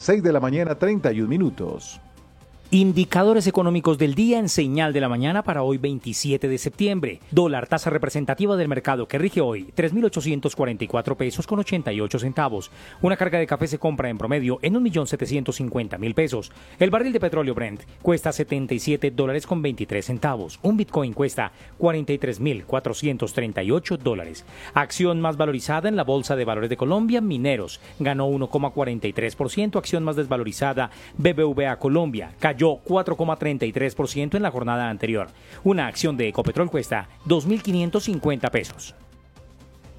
6 de la mañana, 31 minutos. Indicadores económicos del día en señal de la mañana para hoy 27 de septiembre. Dólar, tasa representativa del mercado que rige hoy, 3.844 pesos con 88 centavos. Una carga de café se compra en promedio en 1.750.000 pesos. El barril de petróleo Brent cuesta $77 con 23 centavos. Un Bitcoin cuesta $43.438. Acción más valorizada en la Bolsa de Valores de Colombia, Mineros, ganó 1,43%. Acción más desvalorizada, BBVA Colombia, cayó 4,33% en la jornada anterior. Una acción de Ecopetrol cuesta 2.550 pesos.